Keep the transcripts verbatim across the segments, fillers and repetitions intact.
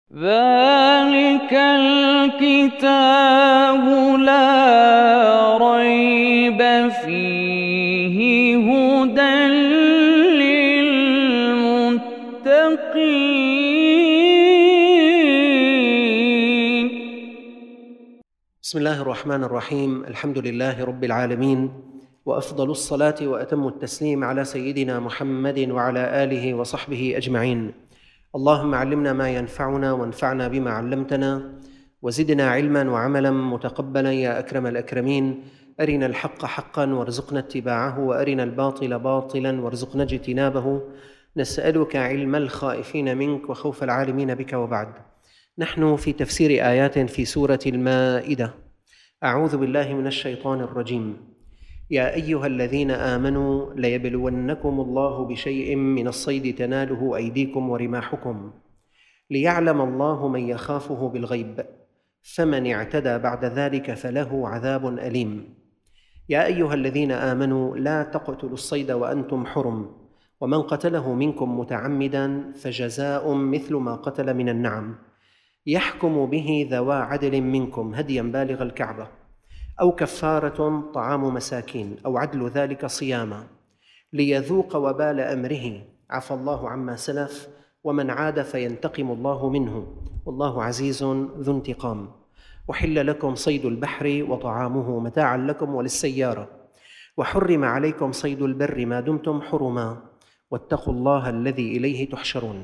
ذلك الكتاب لا ريب فيه هدى للمتقين. بسم الله الرحمن الرحيم. الحمد لله رب العالمين، وأفضل الصلاة وأتم التسليم على سيدنا محمد وعلى آله وصحبه أجمعين. اللهم علمنا ما ينفعنا وانفعنا بما علمتنا، وزدنا علما وعملا متقبلا يا أكرم الأكرمين. أرنا الحق حقا وارزقنا اتباعه، وأرنا الباطل باطلا وارزقنا اجتنابه. نسألك علم الخائفين منك وخوف العالمين بك. وبعد، نحن في تفسير آيات في سورة المائدة. أعوذ بالله من الشيطان الرجيم. يا أيها الذين آمنوا ليبلونكم الله بشيء من الصيد تناله أيديكم ورماحكم ليعلم الله من يخافه بالغيب، فمن اعتدى بعد ذلك فله عذاب أليم. يا أيها الذين آمنوا لا تقتلوا الصيد وأنتم حرم، ومن قتله منكم متعمدا فجزاء مثل ما قتل من النعم، يحكم به ذوى عدل منكم هديا بالغ الكعبة أو كفارة طعام مساكين أو عدل ذلك صياما ليذوق وبال أمره، عفى الله عما سلف ومن عاد فينتقم الله منه، والله عزيز ذو انتقام. وحل لكم صيد البحر وطعامه متاعا لكم وللسيارة، وحرم عليكم صيد البر ما دمتم حرما، واتقوا الله الذي إليه تحشرون.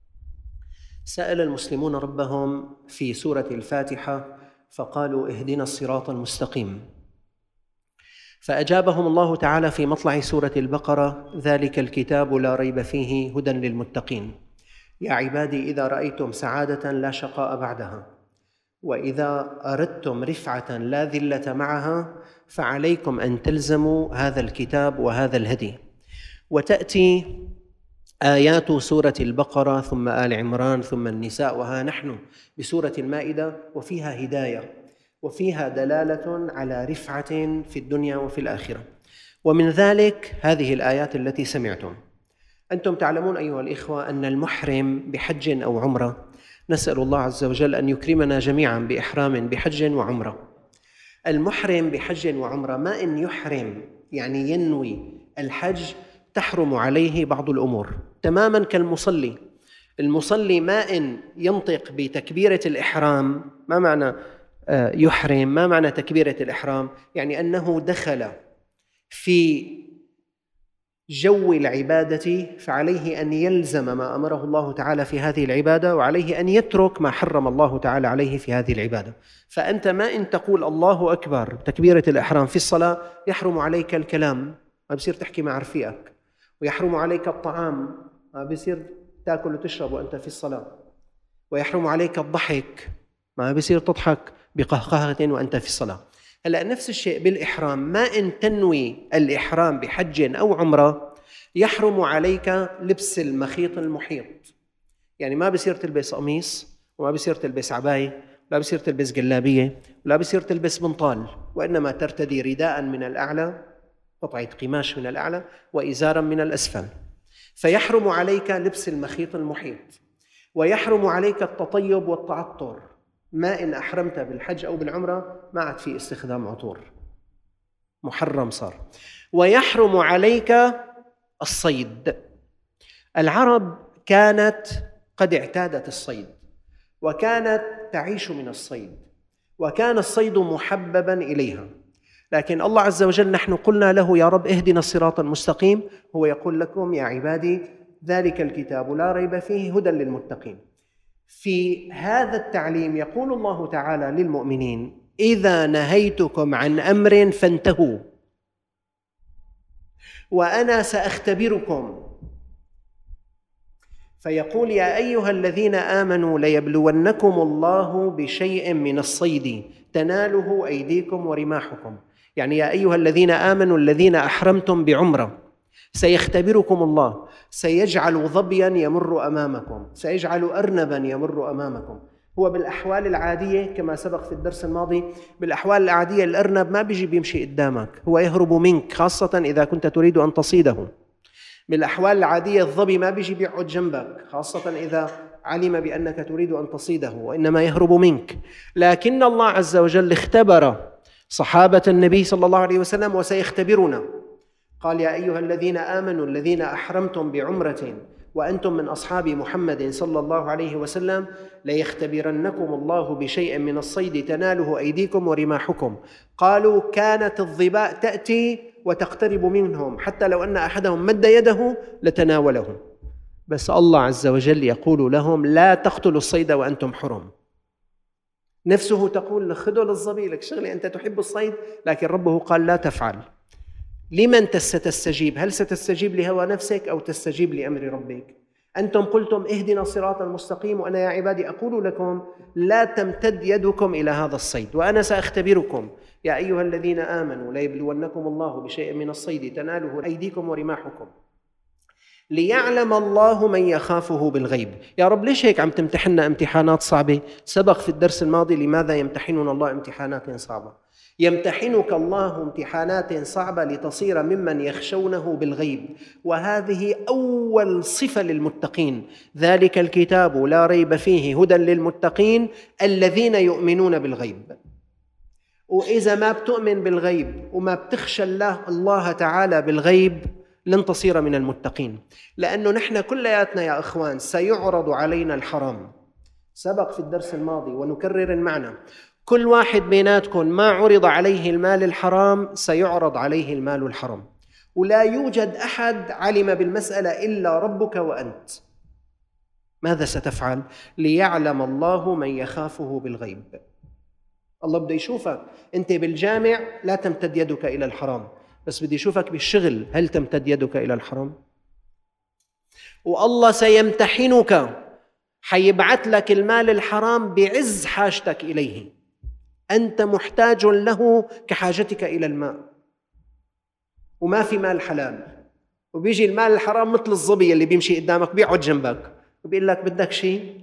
سأل المسلمون ربهم في سورة الفاتحة فقالوا اهدنا الصراط المستقيم، فأجابهم الله تعالى في مطلع سورة البقرة: ذلك الكتاب لا ريب فيه هدى للمتقين. يا عبادي إذا رأيتم سعادة لا شقاء بعدها، وإذا أردتم رفعة لا ذلة معها، فعليكم أن تلزموا هذا الكتاب وهذا الهدي. وتأتي آيات سورة البقرة ثم آل عمران ثم النساء، وها نحن بسورة المائدة، وفيها هداية وفيها دلالة على رفعة في الدنيا وفي الآخرة. ومن ذلك هذه الآيات التي سمعتم. أنتم تعلمون أيها الإخوة أن المحرم بحج أو عمرة، نسأل الله عز وجل أن يكرمنا جميعا بإحرام بحج وعمرة. المحرم بحج وعمرة ما إن يحرم يعني ينوي الحج تحرم عليه بعض الأمور، تماما كالمصلي. المصلي ما إن ينطق بتكبيرة الإحرام، ما معنى يحرم؟ ما معنى تكبيرة الإحرام؟ يعني أنه دخل في جو العبادة، فعليه أن يلزم ما أمره الله تعالى في هذه العبادة، وعليه أن يترك ما حرم الله تعالى عليه في هذه العبادة. فأنت ما إن تقول الله أكبر تكبيرة الإحرام في الصلاة يحرم عليك الكلام، ما بصير تحكي مع رفيقك، ويحرم عليك الطعام، ما بصير تأكل وتشرب وأنت في الصلاة، ويحرم عليك الضحك، ما بصير تضحك بقهقهة وأنت في الصلاة. هلأ نفس الشيء بالإحرام، ما إن تنوي الإحرام بحج أو عمرة يحرم عليك لبس المخيط المحيط، يعني ما بصير تلبس قميص، وما بصير تلبس عباية، لا بصير تلبس جلابية، ولا بصير تلبس بنطال، وإنما ترتدي رداء من الأعلى، قطعة قماش من الأعلى، وإزارا من الأسفل. فيحرم عليك لبس المخيط المحيط، ويحرم عليك التطيب والتعطر. ما إن أحرمت بالحج أو بالعمرة ما عاد في استخدام عطور، محرم صار. ويحرم عليك الصيد. العرب كانت قد اعتادت الصيد، وكانت تعيش من الصيد، وكان الصيد محببا إليها. لكن الله عز وجل نحن قلنا له يا رب اهدنا الصراط المستقيم، هو يقول لكم يا عبادي ذلك الكتاب لا ريب فيه هدى للمتقين. في هذا التعليم يقول الله تعالى للمؤمنين: إذا نهيتكم عن أمر فانتهوا، وأنا سأختبركم. فيقول: يا أيها الذين آمنوا ليبلونكم الله بشيء من الصيد تناله أيديكم ورماحكم. يعني يا أيها الذين آمنوا الذين أحرمتم بعمرة، سيختبركم الله، سيجعل ظبيا يمر أمامكم، سيجعل أرنبا يمر أمامكم. هو بالأحوال العادية كما سبق في الدرس الماضي، بالأحوال العادية الأرنب ما بيجي بيمشي قدامك، هو يهرب منك، خاصة إذا كنت تريد أن تصيده. بالأحوال العادية الظبي ما بيجي بيقعد جنبك، خاصة إذا علم بأنك تريد أن تصيده وإنما يهرب منك، لكن الله عز وجل اختبر صحابة النبي صلى الله عليه وسلم وسيختبرنا. قال: يا أيها الذين آمنوا الذين أحرمتم بعمرة وأنتم من أصحاب محمد صلى الله عليه وسلم ليختبرنكم الله بشيء من الصيد تناله أيديكم ورماحكم. قالوا: كانت الظباء تأتي وتقترب منهم حتى لو أن أحدهم مد يده لتناوله، بس الله عز وجل يقول لهم: لا تقتلوا الصيد وأنتم حرم. نفسه تقول: خذوا للظبي، لك شغلي أنت تحب الصيد، لكن ربه قال: لا تفعل. لمن ستستجيب؟ هل ستستجيب لهوى نفسك أو تستجيب لأمر ربك؟ أنتم قلتم: اهدنا الصراط المستقيم، وأنا يا عبادي أقول لكم لا تمتد يدكم إلى هذا الصيد، وأنا سأختبركم. يا أيها الذين آمنوا ليبلونكم الله بشيء من الصيد تناله أيديكم ورماحكم ليعلم الله من يخافه بالغيب. يا رب ليش هيك عم تمتحننا امتحانات صعبة؟ سبق في الدرس الماضي لماذا يمتحننا الله امتحانات صعبة. يمتحنك الله امتحانات صعبة لتصير ممن يخشونه بالغيب، وهذه أول صفة للمتقين. ذلك الكتاب لا ريب فيه هدى للمتقين الذين يؤمنون بالغيب. وإذا ما بتؤمن بالغيب وما بتخشى الله, الله تعالى بالغيب لن تصير من المتقين، لأنه نحن كلياتنا يا أخوان سيعرض علينا الحرام. سبق في الدرس الماضي ونكرر المعنى: كل واحد بيناتكم ما عرض عليه المال الحرام سيعرض عليه المال الحرام، ولا يوجد أحد علم بالمسألة إلا ربك وأنت. ماذا ستفعل؟ ليعلم الله من يخافه بالغيب. الله بده يشوفك أنت بالجامع لا تمتد يدك إلى الحرام، بس بدي يشوفك بالشغل هل تمتد يدك إلى الحرام؟ والله سيمتحنك، حيبعث لك المال الحرام بعز حاجتك إليه، أنت محتاج له كحاجتك إلى الماء، وما في مال حلال، وبيجي المال الحرام مثل الظبي اللي بيمشي قدامك بيقعد جنبك وبيقول لك: بدك شيء؟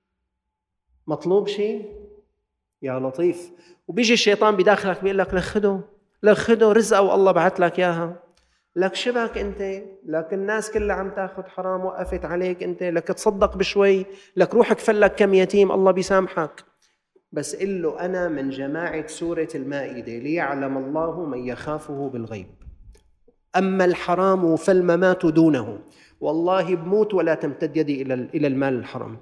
مطلوب شيء؟ يا لطيف. وبيجي الشيطان بداخلك بيقول لك: لخده لخده رزقه والله بعت لك إياها. لك شبك أنت؟ لك الناس كلها عم تاخذ حرام وقفت عليك أنت، لك تصدق بشوي، لك روح كفلك كم يتيم الله بيسامحك. بس قل له: أنا من جماعة سورة المائدة ليعلم الله من يخافه بالغيب. أما الحرام فالممات دونه، والله بموت ولا تمتد يدي إلى المال الحرام.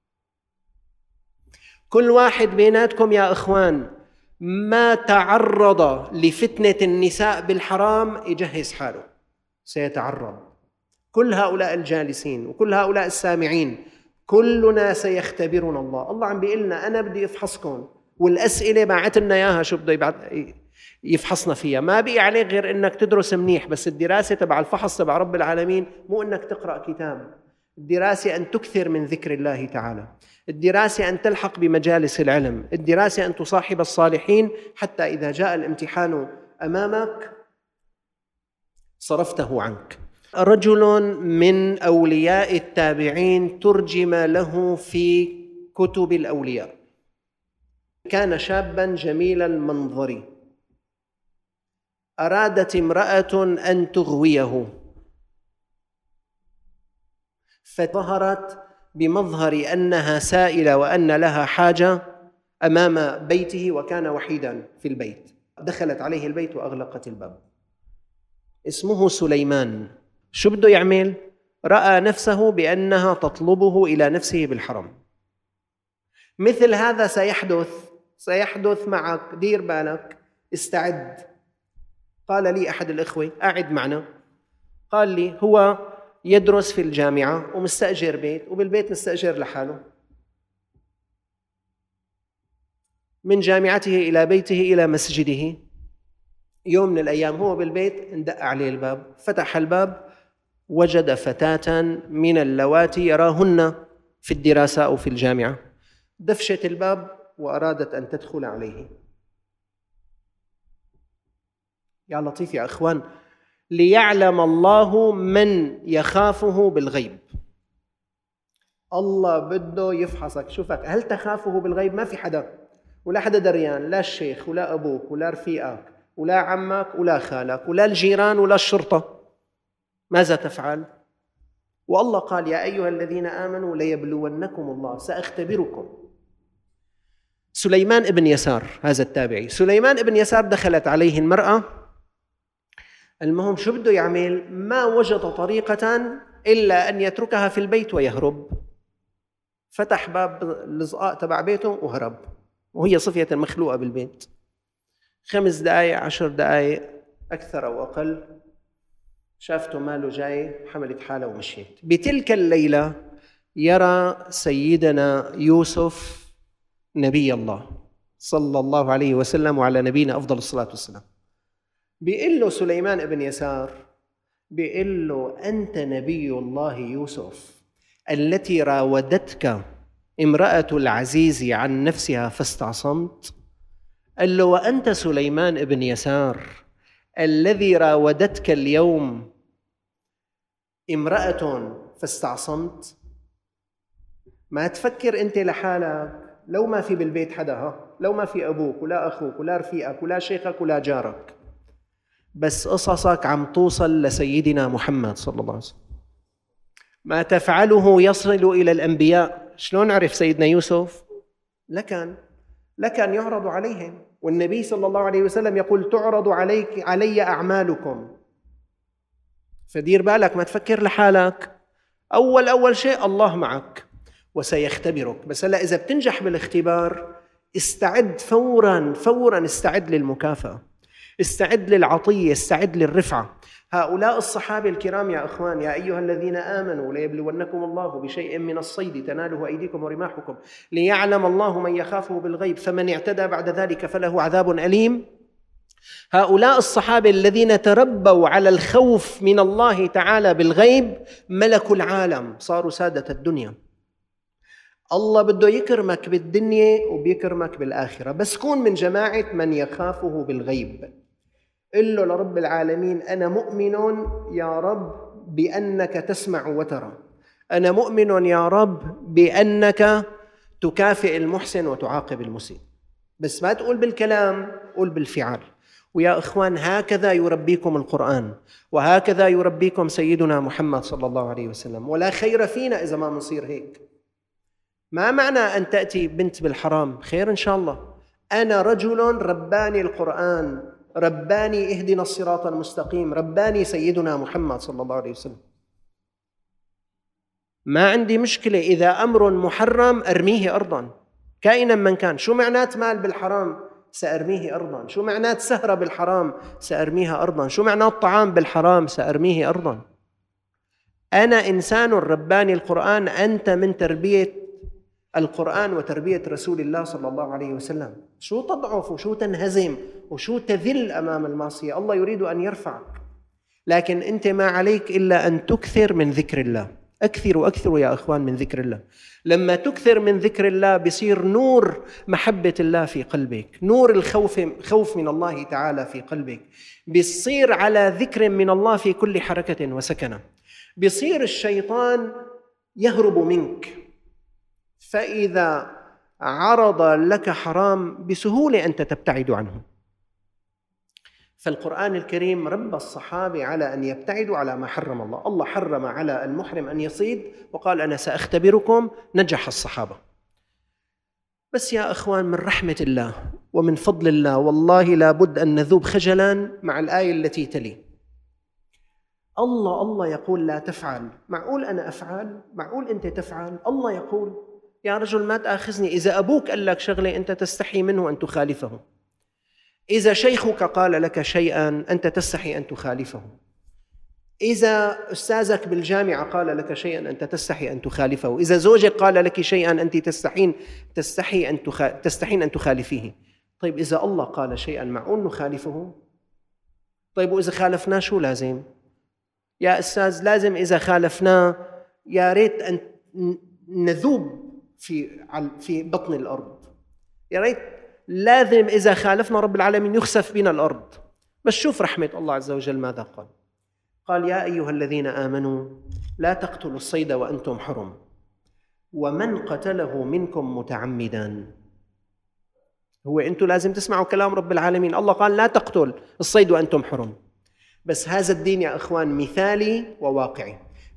كل واحد بيناتكم يا إخوان ما تعرض لفتنة النساء بالحرام يجهز حاله، سيتعرض. كل هؤلاء الجالسين وكل هؤلاء السامعين كلنا سيختبرنا الله. الله عم بيقلنا: أنا بدي أفحصكم، والأسئلة بعتنا إياها شو بده يفحصنا فيها. ما بقي عليك غير إنك تدرس منيح، بس الدراسة تبع الفحص تبع رب العالمين مو إنك تقرأ كتاب. الدراسة أن تكثر من ذكر الله تعالى، الدراسة أن تلحق بمجالس العلم، الدراسة أن تصاحب الصالحين، حتى إذا جاء الامتحان أمامك صرفته عنك. رجل من أولياء التابعين ترجم له في كتب الأولياء، كان شابا جميل المنظر، أرادت امرأة أن تغويه فظهرت بمظهر أنها سائلة وأن لها حاجة أمام بيته، وكان وحيدا في البيت. دخلت عليه البيت وأغلقت الباب. اسمه سليمان. شو بده يعمل؟ رأى نفسه بأنها تطلبه إلى نفسه بالحرم. مثل هذا سيحدث سيحدث معك، دير بالك، استعد. قال لي أحد الإخوة: أعد معنا. قال لي: هو يدرس في الجامعة ومستأجر بيت، وبالبيت مستأجر لحاله، من جامعته إلى بيته إلى مسجده. يوم من الأيام هو بالبيت اندق عليه الباب، فتح الباب وجد فتاة من اللواتي يراهن في الدراسة أو في الجامعة. دفشت الباب وأرادت أن تدخل عليه. يا لطيف يا أخوان، ليعلم الله من يخافه بالغيب. الله بده يفحصك، شوفك هل تخافه بالغيب؟ ما في حدا، ولا حدا دريان، لا الشيخ ولا أبوك ولا رفيقك ولا عمك ولا خالك ولا الجيران ولا الشرطة. ماذا تفعل؟ والله قال يا أيها الذين آمنوا ليبلونكم الله، سأختبركم. سليمان ابن يسار هذا التابعي، سليمان ابن يسار دخلت عليه المرأة، المهم شو بده يعمل؟ ما وجد طريقة إلا أن يتركها في البيت ويهرب. فتح باب الزقاق تبع بيته وهرب، وهي صفية مخلوقة بالبيت. خمس دقائق عشر دقائق أكثر أو أقل شافته ماله جاي، حملت حالة ومشيت. بتلك الليلة يرى سيدنا يوسف نبي الله صلى الله عليه وسلم وعلى نبينا أفضل الصلاة والسلام. بيقول له سليمان ابن يسار، بيقول له أنت نبي الله يوسف التي راودتك امرأة العزيز عن نفسها فاستعصمت. قال له وأنت سليمان ابن يسار الذي راودتك اليوم امرأة فاستعصمت. ما تفكر أنت لحالك لو ما في بالبيت حدا، ها لو ما في أبوك ولا أخوك ولا رفيقك ولا شيخك ولا جارك، بس قصصك عم توصل لسيدنا محمد صلى الله عليه وسلم. ما تفعله يصل إلى الأنبياء. شلون عرف سيدنا يوسف؟ لكان لكان يعرض عليهم، والنبي صلى الله عليه وسلم يقول تعرض عليك علي أعمالكم، فدير بالك ما تفكر لحالك. أول أول شيء الله معك وسيختبرك، بس هلا إذا بتنجح بالاختبار استعد فوراً فوراً، استعد للمكافأة، استعد للعطية، استعد للرفعة. هؤلاء الصحابة الكرام يا أخوان، يا أيها الذين آمنوا ليبلونكم الله بشيء من الصيد تناله أيديكم ورماحكم ليعلم الله من يخافه بالغيب فمن اعتدى بعد ذلك فله عذاب أليم. هؤلاء الصحابة الذين تربوا على الخوف من الله تعالى بالغيب ملكوا العالم، صاروا سادة الدنيا. الله بده يكرمك بالدنيا وبيكرمك بالآخرة، بس كون من جماعة من يخافه بالغيب. قل له لرب العالمين أنا مؤمن يا رب بأنك تسمع وترى، أنا مؤمن يا رب بأنك تكافئ المحسن وتعاقب المسيء. بس ما تقول بالكلام، قول بالفعل. ويا إخوان هكذا يربيكم القرآن، وهكذا يربيكم سيدنا محمد صلى الله عليه وسلم. ولا خير فينا إذا ما منصير هيك. ما معنى أن تأتي بنت بالحرام؟ خير إن شاء الله. أنا رجل رباني القرآن، رباني اهدنا الصراط المستقيم، رباني سيدنا محمد صلى الله عليه وسلم. ما عندي مشكلة إذا أمر محرم أرميه أرضاً كائناً من كان. شو معنات مال بالحرام؟ سأرميه أرضاً. شو معنات سهرة بالحرام؟ سأرميها أرضاً. شو معنات طعام بالحرام؟ سأرميه أرضاً. أنا إنسان رباني القرآن. أنت من تربية القرآن وتربية رسول الله صلى الله عليه وسلم. شو تضعف وشو تنهزم وشو تذل أمام المعصية؟ الله يريد أن يرفعك، لكن أنت ما عليك إلا أن تكثر من ذكر الله. أكثروا أكثروا يا أخوان من ذكر الله. لما تكثر من ذكر الله بيصير نور محبة الله في قلبك، نور الخوف خوف من الله تعالى في قلبك، بيصير على ذكر من الله في كل حركة وسكنة، بيصير الشيطان يهرب منك. فإذا عرض لك حرام بسهولة أنت تبتعد عنه. فالقرآن الكريم ربى الصحابة على أن يبتعدوا على ما حرم الله. الله حرم على المحرم أن يصيد وقال أنا سأختبركم، نجح الصحابة. بس يا أخوان من رحمة الله ومن فضل الله والله لابد أن نذوب خجلاً مع الآية التي تلي. الله الله يقول لا تفعل. معقول أنا أفعل؟ معقول أنت تفعل؟ الله يقول يا رجل ما تأخذني. إذا أبوك قال لك شغلة أنت تستحي منه أن تخالفه، إذا شيخك قال لك شيئا أنت تستحي أن تخالفه، إذا أستاذك بالجامعة قال لك شيئا أنت تستحي أن تخالفه، إذا زوجك قال لك شيئا أنت تستحين تستحي أن تخ... تستحين أن تخالفيه. طيب إذا الله قال شيئا معقول نخالفه؟ طيب وإذا خالفناه شو لازم؟ يا أستاذ لازم إذا خالفناه يا ريت أن نذوب في في بطن الأرض، يا ريت لازم إذا خالفنا رب العالمين يخسف بنا الأرض. بس شوف رحمة الله عز وجل ماذا قال. قال يا أيها الذين آمنوا لا تقتلوا الصيد وأنتم حرم ومن قتله منكم متعمدا. هو أنتم لازم تسمعوا كلام رب العالمين. الله قال لا تقتل الصيد وأنتم حرم. بس هذا الدين يا أخوان مثالي وواقعي.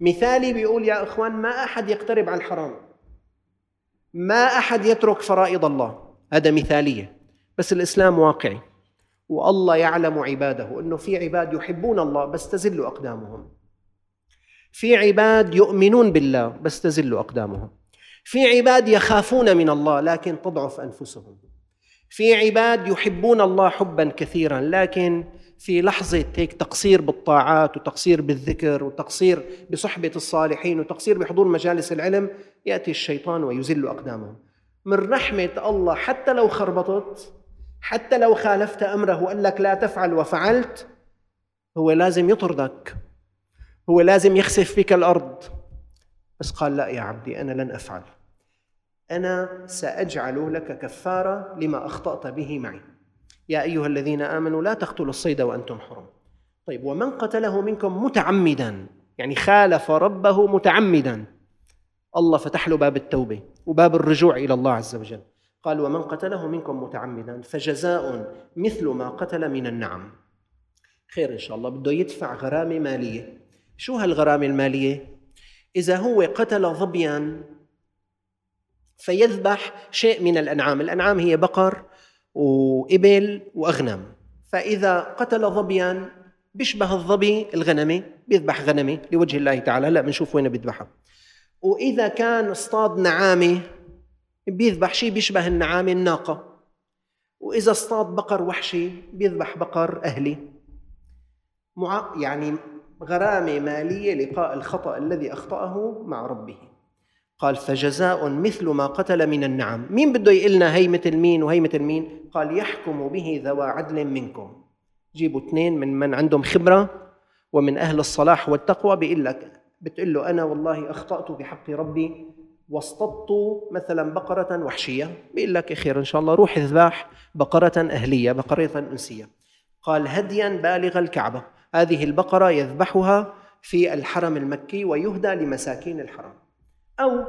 مثالي بيقول يا إخوان ما أحد يقترب على الحرام، ما أحد يترك فرائض الله، هذا مثالية. بس الإسلام واقعي، والله يعلم عباده أنه في عباد يحبون الله بس تزل أقدامهم، في عباد يؤمنون بالله بس تزل أقدامهم، في عباد يخافون من الله لكن تضعف أنفسهم، في عباد يحبون الله حبا كثيرا لكن في لحظة هيك تقصير بالطاعات وتقصير بالذكر وتقصير بصحبة الصالحين وتقصير بحضور مجالس العلم يأتي الشيطان ويزل أقدامهم. من رحمة الله حتى لو خربطت، حتى لو خالفت أمره وقال لك لا تفعل وفعلت، هو لازم يطردك، هو لازم يخسف بك الأرض، بس قال لا يا عبدي أنا لن أفعل، أنا سأجعل لك كفارة لما أخطأت به معي. يا أيها الذين آمنوا لا تقتلوا الصيد وأنتم حرم. طيب ومن قتله منكم متعمدا، يعني خالف ربه متعمدا، الله فتح له باب التوبة وباب الرجوع إلى الله عز وجل. قال ومن قتله منكم متعمدا فجزاء مثل ما قتل من النعم. خير إن شاء الله، بده يدفع غرامة مالية. شو هالغرامة المالية؟ إذا هو قتل ظبيا فيذبح شيء من الأنعام، الأنعام هي بقر وإبل وأغنم، فإذا قتل ظبيا بيشبه الظبي الغنمة بيذبح غنمة لوجه الله تعالى، لا بنشوف وين بيذبحها. وإذا كان اصطاد نعامة بيذبح شيء بيشبه النعامة الناقة، وإذا اصطاد بقر وحشي بيذبح بقر أهلي. مع يعني غرامة مالية لقاء الخطأ الذي أخطأه مع ربه. قال فجزاء مثل ما قتل من النعم. مين بده يقلنا هي مثل مين وهي مثل مين؟ قال يحكم به ذوى عدل منكم. جيبوا اثنين من من عندهم خبرة ومن أهل الصلاح والتقوى، بيقول لك بتقول له أنا والله أخطأت بحق ربي واصطدت مثلا بقرة وحشية، بيقول لك خير إن شاء الله روح اذبح بقرة أهلية، بقرة أنسية. قال هديا بالغ الكعبة، هذه البقرة يذبحها في الحرم المكي ويهدى لمساكين الحرم. أو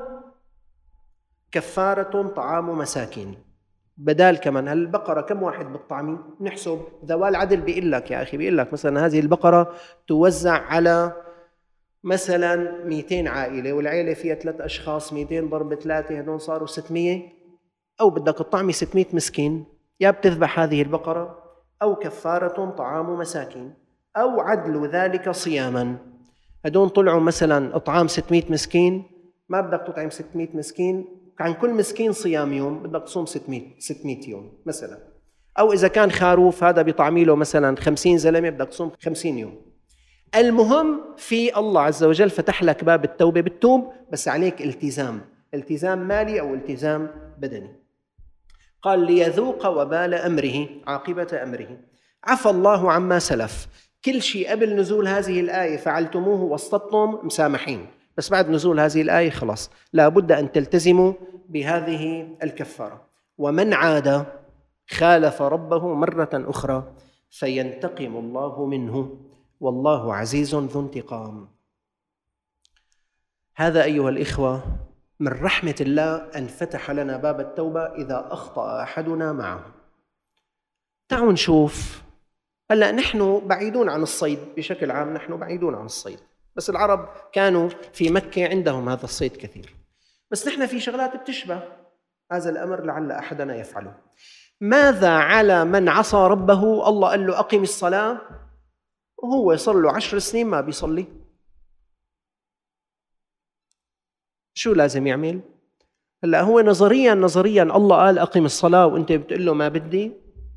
كفارة طعام مساكين، بدال كمان هالبقرة كم واحد بالطعمي نحسب ذوال العدل. بيقول لك يا أخي، بيقول لك مثلا هذه البقرة توزع على مثلا مئتين عائلة والعائلة فيها ثلاث أشخاص، مئتين ضرب ثلاثة هدول صاروا ستمية، أو بدك الطعمي ستمية مسكين، يا بتذبح هذه البقرة أو كفارة طعام مساكين أو عدل ذلك صياما. هدول طلعوا مثلا إطعام ستمية مسكين، ما بدك تطعم ستمية مسكين، عن كل مسكين صيام يوم، بدك تصوم ستمية يوم مثلا. أو إذا كان خروف هذا بيطعمي له مثلا خمسين زلمة، بدك تصوم خمسين يوم. المهم في الله عز وجل فتح لك باب التوبة، بالتوب بس عليك التزام، التزام مالي أو التزام بدني. قال ليذوق وبال أمره، عاقبة أمره. عفى الله عما سلف، كل شيء قبل نزول هذه الآية فعلتموه واصطدتم مسامحين، بس بعد نزول هذه الآية خلاص لا بد أن تلتزموا بهذه الكفارة. ومن عاد خالف ربه مرة أخرى فينتقم الله منه والله عزيز ذو انتقام. هذا أيها الإخوة من رحمة الله أن فتح لنا باب التوبة إذا أخطأ أحدنا معه. تعالوا نشوف، هلأ نحن بعيدون عن الصيد بشكل عام، نحن بعيدون عن الصيد، بس العرب كانوا في مكة عندهم هذا الصيد كثير، بس نحن في شغلات بتشبه هذا الأمر لعل أحدنا يفعله. ماذا على من عصى ربه؟ الله قال له أقم الصلاة وهو صار له عشر سنين ما بيصلي، شو لازم يعمل؟ هلا هو نظريا نظريا الله قال أقم الصلاة وأنت بتقول له ما بدي،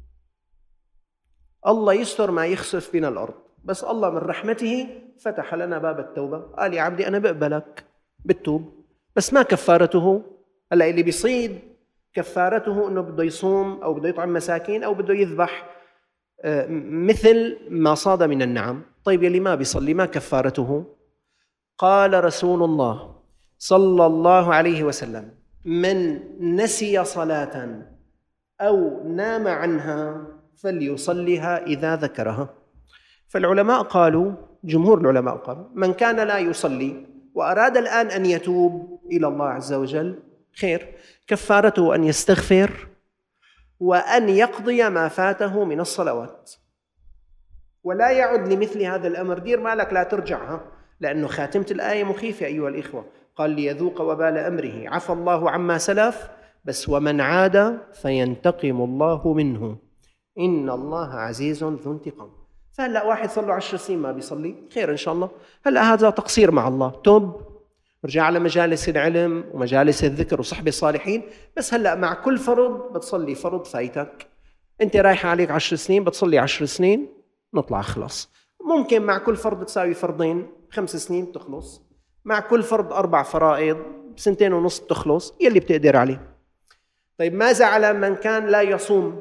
الله يستر ما يخسف بنا الأرض، بس الله من رحمته فتح لنا باب التوبة، قال يا عبدي أنا بقبلك بالتوب، بس ما كفارته. هلا اللي بيصيد كفارته إنه بده يصوم أو بده يطعم مساكين أو بده يذبح مثل ما صاد من النعم. طيب يلي ما بيصلي ما كفارته؟ قال رسول الله صلى الله عليه وسلم من نسي صلاة أو نام عنها فليصليها إذا ذكرها. فالعلماء قالوا، جمهور العلماء قالوا من كان لا يصلي وأراد الآن أن يتوب إلى الله عز وجل خير، كفارته أن يستغفر وأن يقضي ما فاته من الصلوات ولا يعد لمثل هذا الأمر. دير مالك لا ترجعها، لأنه خاتمة الآية مخيفة أيها الإخوة، قال ليذوق وبال أمره، عفى الله عما سلف، بس ومن عاد فينتقم الله منه إن الله عزيز ذو انتقام. فهلأ واحد صار له عشر سنين ما بيصلي، خير إن شاء الله، هلأ هذا تقصير مع الله، توب رجع على مجالس العلم ومجالس الذكر وصحبة الصالحين، بس هلأ مع كل فرض بتصلي فرض فايتك، أنت رايح عليك عشر سنين بتصلي عشر سنين، نطلع خلاص. ممكن مع كل فرض تساوي فرضين خمس سنين بتخلص، مع كل فرض أربع فرائض بسنتين ونص بتخلص، يلي بتقدر عليه. طيب ماذا على من كان لا يصوم؟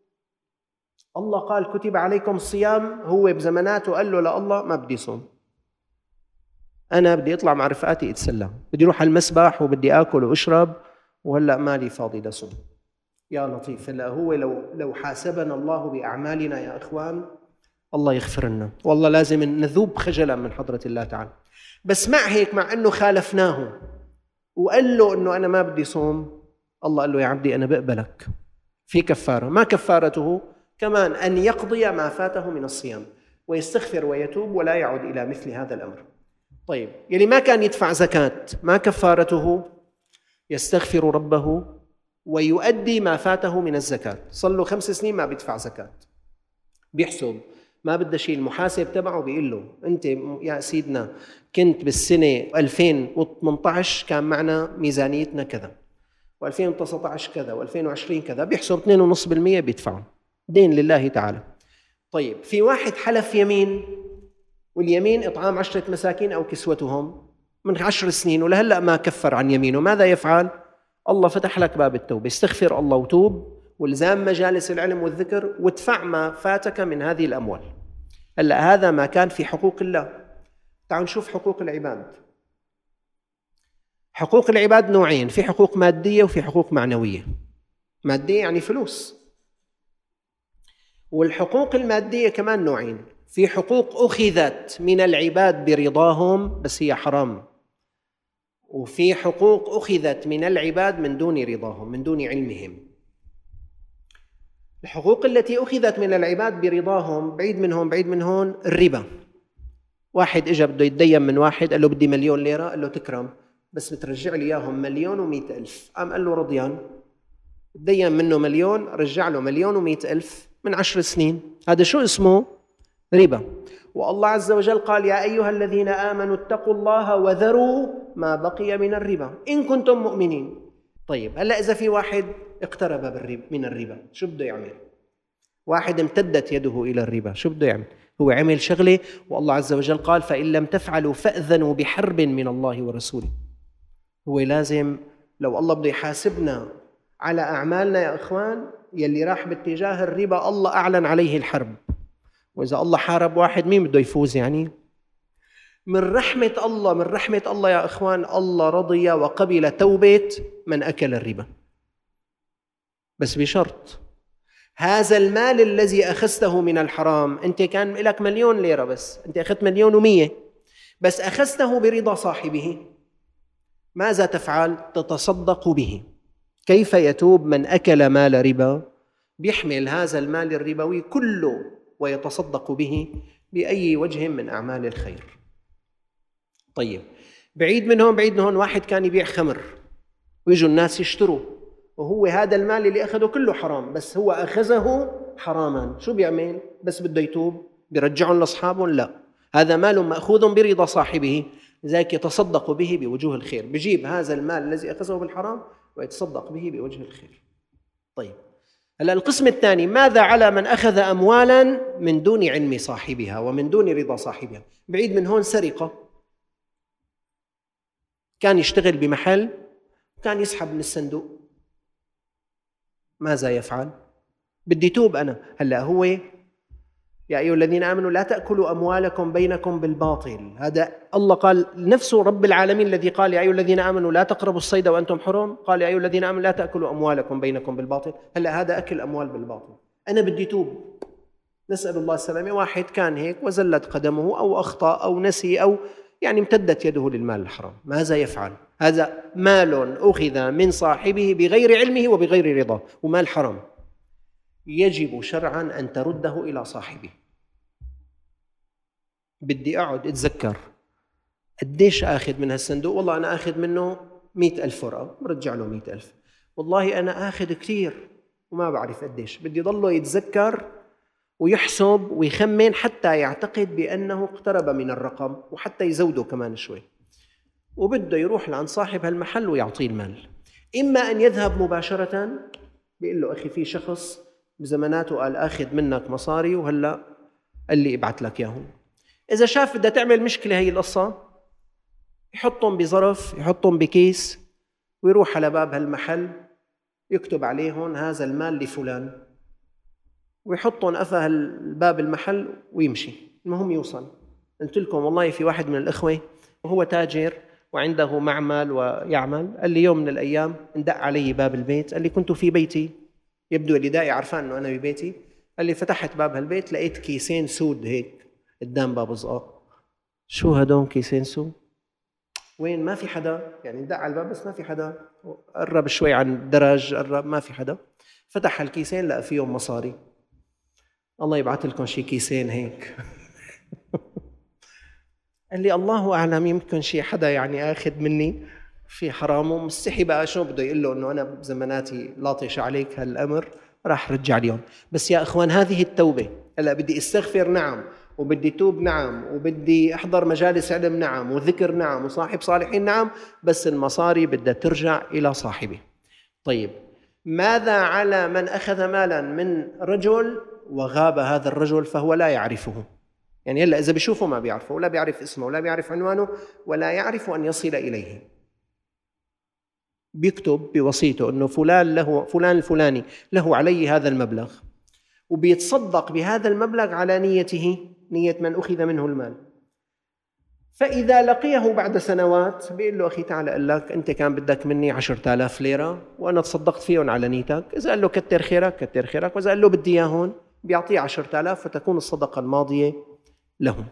الله قال كتب عليكم الصيام، هو بزماناته قال له لا الله ما بدي صوم، أنا بدي أطلع مع رفقاتي أتسلى، بدي أروح على المسبح وبدي آكل وأشرب وهلأ مالي فاضي لصوم. يا لطيف، هلأ هو لو لو حاسبنا الله بأعمالنا يا إخوان الله يغفر لنا، والله لازم نذوب خجلا من حضرة الله تعالى. بس مع هيك، مع أنه خالفناه وقال له أنه أنا ما بدي صوم، الله قال له يا عبدي أنا بقبلك، في كفارة. ما كفارته؟ كمان أن يقضي ما فاته من الصيام ويستغفر ويتوب ولا يعود إلى مثل هذا الأمر. طيب يلي ما كان يدفع زكاة، ما كفارته؟ يستغفر ربه ويؤدي ما فاته من الزكاة. صلوا خمس سنين ما بيدفع زكاة، بيحسب ما بدي شيء، المحاسب تبعه بيقول له أنت يا سيدنا كنت بالسنة ألفين وثمانية عشر كان معنا ميزانيتنا كذا، وألفين وتسعة عشر كذا، وألفين وعشرين كذا، بيحسب اثنين فاصلة خمسة بالمئة بيدفعه دين لله تعالى. طيب في واحد حلف يمين، واليمين إطعام عشرة مساكين أو كسوتهم من عشر سنين ولهلأ ما كفر عن يمينه، ماذا يفعل؟ الله فتح لك باب التوبة، استغفر الله وتوب والزام مجالس العلم والذكر وادفع ما فاتك من هذه الأموال. هلأ هذا ما كان في حقوق الله. تعالوا نشوف حقوق العباد. حقوق العباد نوعين، في حقوق مادية وفي حقوق معنوية. مادية يعني فلوس، والحقوق المادية كمان نوعين، في حقوق أخذت من العباد برضاهم بس هي حرام، وفي حقوق أخذت من العباد من دون رضاهم من دون علمهم. الحقوق التي أخذت من العباد برضاهم بعيد منهم بعيد من هون الربا. واحد إجا بده يتدين من واحد قال له بدي مليون ليرة، قال له تكرم بس بترجع لي إياهم مليون ومئة ألف، قام قال له رضيان، تدين منه مليون رجع له مليون ومئة ألف من عشر سنين. هذا شو اسمه؟ ربا. والله عز وجل قال يا أيها الذين آمنوا اتقوا الله وذروا ما بقي من الربا إن كنتم مؤمنين. طيب هلأ إذا في واحد اقترب بالربا من الربا شو بده يعمل؟ واحد امتدت يده إلى الربا شو بده يعمل؟ هو عمل شغلة والله عز وجل قال فإن لم تفعلوا فأذنوا بحرب من الله ورسوله. هو لازم لو الله بده يحاسبنا على أعمالنا يا إخوان، يلي راح باتجاه الربا الله أعلن عليه الحرب، وإذا الله حارب واحد مين بده يفوز؟ يعني من رحمة الله من رحمة الله يا إخوان، الله رضي وقبل توبة من أكل الربا، بس بشرط هذا المال الذي أخذته من الحرام، أنت كان لك مليون ليرة بس أنت أخذت مليون ومية، بس أخذته برضا صاحبه، ماذا تفعل؟ تتصدق به. كيف يتوب من أكل مال ربا؟ بيحمل هذا المال الربوي كله ويتصدق به بأي وجه من أعمال الخير. طيب بعيد من هون بعيد من هون واحد كان يبيع خمر ويجوا الناس يشتروا، وهو هذا المال اللي أخذه كله حرام، بس هو أخذه حراما، شو بيعمل؟ بس بده يتوب بيرجعهم لأصحابهم؟ لا، هذا مال مأخوذ برضا صاحبه، لذلك يتصدق به بوجوه الخير، بيجيب هذا المال الذي أخذه بالحرام ويتصدق به بوجه الخير. طيب هلا القسم الثاني، ماذا على من أخذ أموالا من دون علم صاحبها ومن دون رضا صاحبها؟ بعيد من هون سرقة، كان يشتغل بمحل كان يسحب من الصندوق، ماذا يفعل؟ بدي توب أنا. هلا هو يا أيها الذين آمنوا لا تأكلوا أموالكم بينكم بالباطل، هذا الله قال نفسه رب العالمين الذي قال يا أيها الذين آمنوا لا تقربوا الصيد وأنتم حرم، قال يا أيها الذين آمنوا لا تأكلوا أموالكم بينكم بالباطل. هلا هذا أكل أموال بالباطل، أنا بدي توب، نسأل الله السلامة. واحد كان هيك وزلت قدمه أو أخطأ أو نسي أو يعني امتدت يده للمال الحرام، ماذا يفعل؟ هذا مال أخذ من صاحبه بغير علمه وبغير رضاه ومال حرام، يجب شرعا أن ترده إلى صاحبه. بدي أقعد أتذكر قديش آخذ من هالصندوق؟ والله أنا آخذ منه مئة ألف ورقة، برجع له مئة ألف. والله أنا آخذ كثير وما بعرف قديش. بدي ضله يتذكر ويحسب ويخمن حتى يعتقد بأنه اقترب من الرقم، وحتى يزوده كمان شوي، وبده يروح لعند صاحب هالمحل ويعطيه المال. إما أن يذهب مباشرة بيقول له أخي في شخص بزماناته قال آخذ منك مصاري وهلأ قال لي ابعت لك ياهم. إذا شاف بدها تعمل مشكلة هي القصة، يحطهم بظرف، يحطهم بكيس، ويروح على باب هالمحل يكتب عليهم هذا المال لفلان، ويحطهم قفا باب المحل ويمشي. المهم يوصل. قلت لكم والله في واحد من الإخوة وهو تاجر وعنده معمل ويعمل، قال لي يوم من الأيام اندق علي باب البيت، قال لي كنت في بيتي، يبدو اللي داعي عرفان أنه أنا ببيتي، قال لي فتحت باب هالبيت لقيت كيسين سود هيك قدام باب الزقاق. شو هدول كيسين سود؟ وين؟ ما في حدا، يعني اندق على الباب بس ما في حدا. قرب شوي عن الدرج، قرب ما في حدا، فتح الكيسين لقى فيهم مصاري. الله يبعث لكم شي كيسين هيك. قال لي الله أعلم، يمكن شي حدا يعني آخذ مني في حرامه، مستحي بقى شو بده يقول له إنه أنا بزماناتي لاطش عليك هالأمر، راح رجع اليوم. بس يا إخوان هذه التوبة. هلا بدي استغفر نعم، وبدي توب نعم، وبدي أحضر مجالس علم نعم، وذكر نعم، وصاحب صالحين نعم، بس المصاري بدها ترجع إلى صاحبه. طيب ماذا على من أخذ مالا من رجل وغاب هذا الرجل فهو لا يعرفه؟ يعني هلا إذا بيشوفه ما بيعرفه، ولا بيعرف اسمه، ولا بيعرف عنوانه، ولا يعرف أن يصل إليه. بيكتب بوصيته أنه فلان له فلان الفلاني له علي هذا المبلغ، وبيتصدق بهذا المبلغ على نيته، نية من أخذ منه المال. فإذا لقيه بعد سنوات بيقول له أخي تعال أقول لك أنت كان بدك مني عشرة آلاف ليرة وأنا تصدقت فيهم على نيتك. إذا قال له كتر خيرك كتر خيرك، وإذا قال له بدي إياهم بيعطيه عشرة آلاف، فتكون الصدقة الماضية لهم.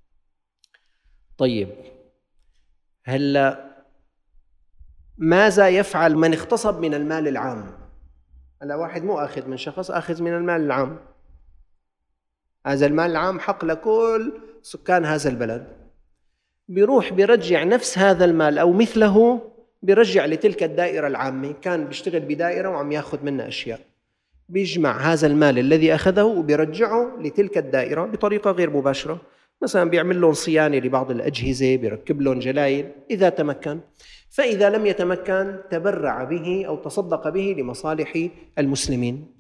طيب هلا ماذا يفعل من اغتصب من المال العام؟ هلا واحد مو أخذ من شخص، أخذ من المال العام. هذا المال العام حق لكل سكان هذا البلد. بيروح بيرجع نفس هذا المال أو مثله، بيرجع لتلك الدائرة العامة. كان بيشتغل بدائرة وعم ياخذ منها أشياء، بيجمع هذا المال الذي أخذه وبيرجعه لتلك الدائرة بطريقة غير مباشرة. مثلا بيعمل لهم صيانة لبعض الأجهزة، بيركب لهم جلايل إذا تمكن. فإذا لم يتمكن تبرع به أو تصدق به لمصالح المسلمين.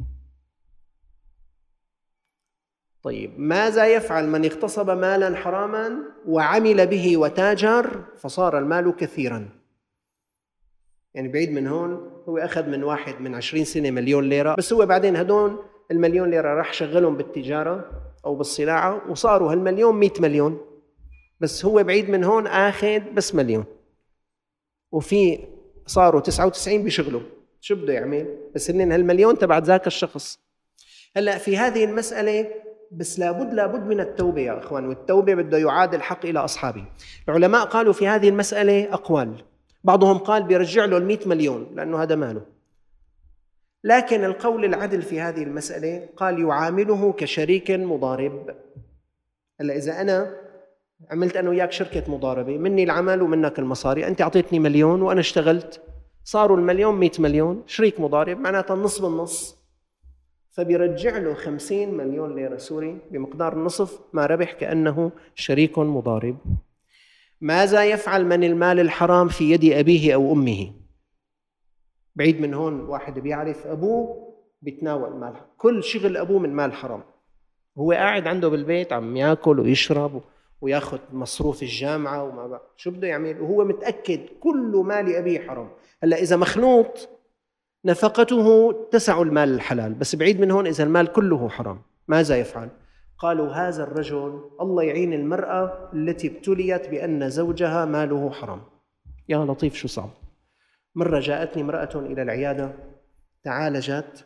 طيب ماذا يفعل من اغتصب مالا حراما وعمل به وتاجر فصار المال كثيرا؟ يعني بعيد من هون، هو أخذ من واحد من عشرين سنة مليون ليرة، بس هو بعدين هدون المليون ليرة راح شغلهم بالتجارة أو بالصناعة وصاروا هالمليون مئة مليون، بس هو بعيد من هون آخذ بس مليون، وفي صاروا تسعة وتسعين بيشغلوا. شو بده يعمل؟ بس إنن هالمليون تبع ذاك الشخص. هلأ في هذه المسألة بس لابد لابد من التوبة يا أخوان، والتوبة بده يعاد الحق إلى أصحابه. العلماء قالوا في هذه المسألة أقوال. بعضهم قال بيرجع له المئة مليون لأنه هذا ماله، لكن القول العدل في هذه المسألة قال يعامله كشريك مضارب. هلا إذا أنا عملت أنا وياك شركة مضاربة، مني العمل ومنك المصاري، أنت أعطيتني مليون وأنا اشتغلت، صاروا المليون مئة مليون، شريك مضارب معناتها النص بالنص، فبيرجع له خمسين مليون ليرة سوري بمقدار نصف ما ربح كأنه شريك مضارب. ماذا يفعل من المال الحرام في يد أبيه أو أمه؟ بعيد من هون واحد بيعرف أبوه بيتناول مال، كل شغل أبوه من مال حرام، هو قاعد عنده بالبيت عم يأكل ويشرب ويأخذ مصروف الجامعة وما بقى. شو بده يعمل وهو متأكد كل مال أبيه حرام؟ هلأ إذا مخلوط نفقته تسع المال الحلال، بس بعيد من هون إذا المال كله حرام ماذا يفعل؟ قالوا هذا الرجل الله يعين المرأة التي ابتليت بأن زوجها ماله حرام. يا لطيف شو صعب. مرة جاءتني امرأة إلى العيادة، تعالجت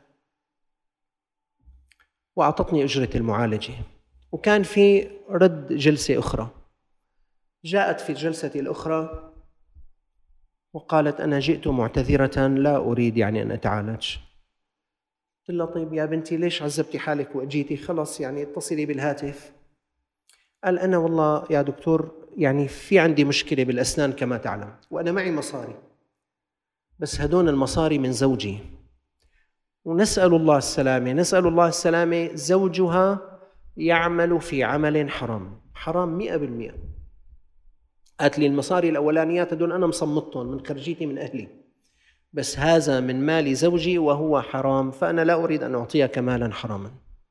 وأعطتني أجرة المعالجة، وكان في رد جلسة أخرى. جاءت في الجلسة الأخرى وقالت أنا جئت معتذرة لا أريد يعني أن أتعالج. قلت لها طيب يا بنتي ليش عذبتي حالك وأجيتي؟ خلص يعني اتصلي بالهاتف. قال أنا والله يا دكتور يعني في عندي مشكلة بالأسنان كما تعلم، وأنا معي مصاري، بس هدون المصاري من زوجي، ونسأل الله السلامة نسأل الله السلامة زوجها يعمل في عمل حرام حرام مئة بالمئة. قالت لي المصاري الأولانيات هدول أنا مصمتهم من خرجيتي من أهلي، بس هذا من مال زوجي وهو حرام، فأنا لا أريد أن أعطيك مالا حراما.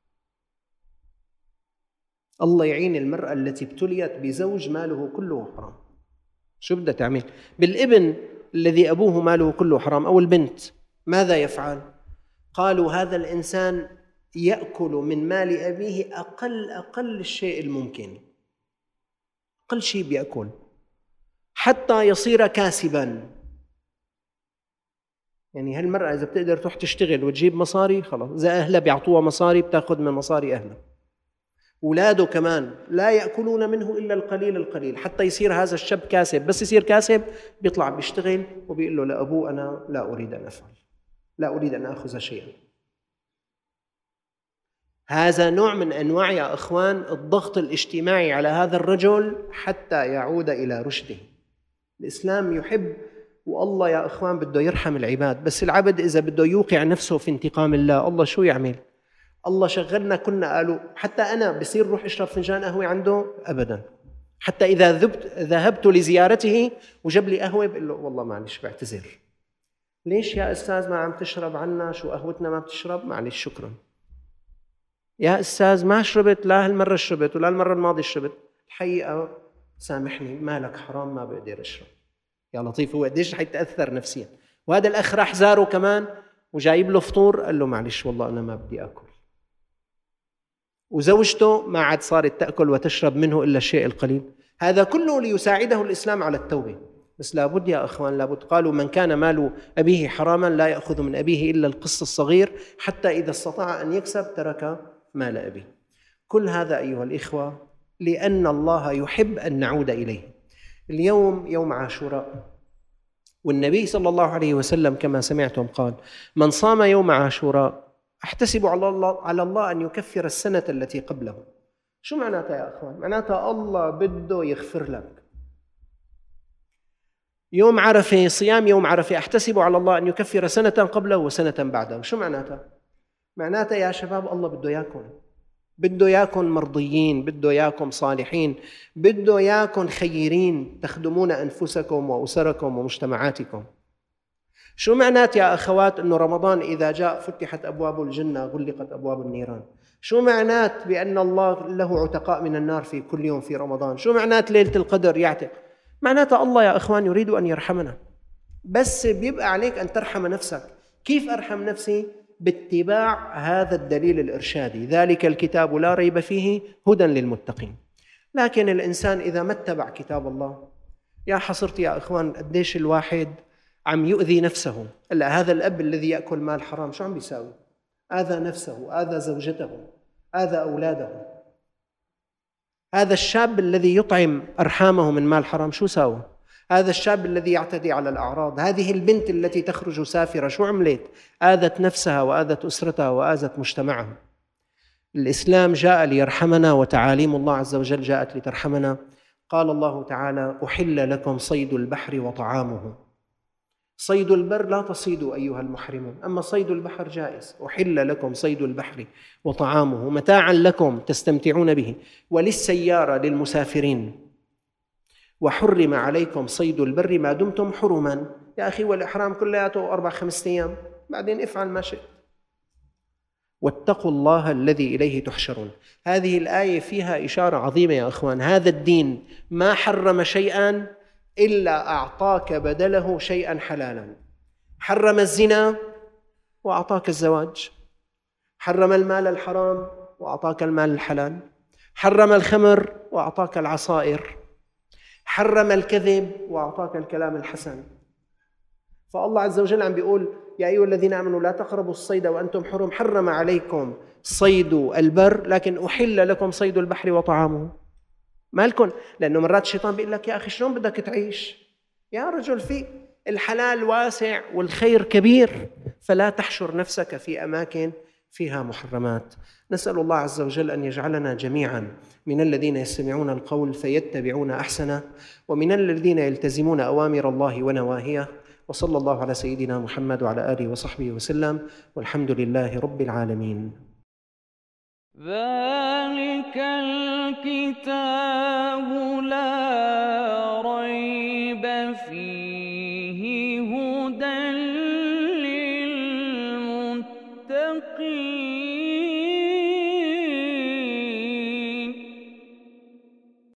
الله يعين المرأة التي ابتليت بزوج ماله كله حرام. شو بدها تعمل؟ بالابن الذي أبوه ماله كله حرام أو البنت ماذا يفعل؟ قالوا هذا الإنسان يأكل من مال أبيه أقل أقل الشيء الممكن، أقل شيء بيأكل حتى يصير كاسبا. يعني هالمرأة إذا بتقدر تروح تشتغل وتجيب مصاري خلاص، إذا أهلها بيعطوها مصاري بتاخذ من مصاري أهلها. أولاده كمان لا يأكلون منه إلا القليل القليل حتى يصير هذا الشاب كاسب. بس يصير كاسب بيطلع بيشتغل وبيقول له لأبوه أنا لا أريد أن أفعل، لا أريد أن أخذ شيئا. هذا نوع من أنواع يا أخوان الضغط الاجتماعي على هذا الرجل حتى يعود إلى رشده. الإسلام يحب، والله يا أخوان بده يرحم العباد، بس العبد إذا بده يوقع نفسه في انتقام الله الله شو يعمل؟ الله شغلنا كنا قالوا حتى أنا بصير روح اشرب فنجان قهوة عنده أبدا، حتى إذا ذهبت لزيارته وجاب لي قهوة بقول له والله معلش بعتذر. ليش يا أستاذ ما عم تشرب عنا؟ شو قهوتنا ما بتشرب؟ معلش شكرا يا أستاذ ما شربت، لا هالمرة شربت ولا المرة الماضية شربت، الحقيقة سامحني مالك حرام ما بقدر أشرب. يا لطيف هو قديش حيتأثر نفسيا. وهذا الأخ راح زاره كمان وجايب له فطور قال له معلش والله أنا ما بدي أكل. وزوجته ما عاد صارت تأكل وتشرب منه إلا الشيء القليل. هذا كله ليساعده الإسلام على التوبة. بس لابد يا أخوان لابد، قالوا من كان مال أبيه حراما لا يأخذ من أبيه إلا القسط الصغير حتى إذا استطاع أن يكسب ترك مال أبيه. كل هذا أيها الإخوة لأن الله يحب أن نعود إليه. اليوم يوم عاشوراء، والنبي صلى الله عليه وسلم كما سمعتم قال من صام يوم عاشوراء أحتسب على الله, على الله أن يكفر السنة التي قبله. شو معناتها يا أخوان؟ معناتها الله بده يغفر لك. يوم عرفة، صيام يوم عرفة أحتسب على الله أن يكفر سنة قبله وسنة بعده. شو معناتها؟ معناتها يا شباب الله بده ياكم، بده ياكم مرضيين، بده ياكم صالحين، بده ياكم خيرين تخدمون أنفسكم وأسركم ومجتمعاتكم. شو معنات يا أخوات أنه رمضان إذا جاء فتحت أبواب الجنة غلقت أبواب النيران؟ شو معنات بأن الله له عتقاء من النار في كل يوم في رمضان؟ شو معنات ليلة القدر يعتق؟ معناتها الله يا أخوان يريد أن يرحمنا، بس بيبقى عليك أن ترحم نفسك. كيف أرحم نفسي؟ باتباع هذا الدليل الإرشادي، ذلك الكتاب لا ريب فيه هدى للمتقين. لكن الإنسان إذا ما اتبع كتاب الله، يا حصرت يا أخوان قديش الواحد عم يؤذي نفسه. إلا هذا الأب الذي يأكل مال حرام شو عم بيساوي؟ آذى نفسه، آذى زوجته، آذى أولاده. هذا الشاب الذي يطعم أرحامه من مال حرام شو ساوى؟ هذا الشاب الذي يعتدي على الأعراض، هذه البنت التي تخرج سافرة شو عملت؟ آذت نفسها وآذت أسرتها وآذت مجتمعها. الإسلام جاء ليرحمنا وتعاليم الله عز وجل جاءت لترحمنا. قال الله تعالى أحل لكم صيد البحر وطعامه. صيد البر لا تصيدوا أيها المحرمون، أما صيد البحر جائز. أحل لكم صيد البحر وطعامه متاعا لكم تستمتعون به وللسيارة للمسافرين، وحرم عليكم صيد البر ما دمتم حرما. يا أخي والإحرام كلياته أربع خمسة أيام بعدين افعل ما شئت. واتقوا الله الذي إليه تحشرون. هذه الآية فيها إشارة عظيمة يا أخوان. هذا الدين ما حرم شيئا إلا أعطاك بدله شيئا حلالا. حرم الزنا وأعطاك الزواج، حرم المال الحرام وأعطاك المال الحلال، حرم الخمر وأعطاك العصائر، حرم الكذب وأعطاك الكلام الحسن. فالله عز وجل عم بيقول يا أيها الذين آمنوا لا تقربوا الصيد وأنتم حرم، حرم عليكم صيد البر لكن أحل لكم صيد البحر وطعامه. مالكم؟ لأنه مرات الشيطان بيقول لك يا أخي شلون بدك تعيش؟ يا رجل في الحلال واسع والخير كبير، فلا تحشر نفسك في أماكن فيها محرمات. نسأل الله عز وجل أن يجعلنا جميعا من الذين يستمعون القول فيتبعون أحسنه، ومن الذين يلتزمون أوامر الله ونواهيه. وصلى الله على سيدنا محمد وعلى آله وصحبه وسلم، والحمد لله رب العالمين. ذلك الكتاب لا ريب فيه هدى للمتقين.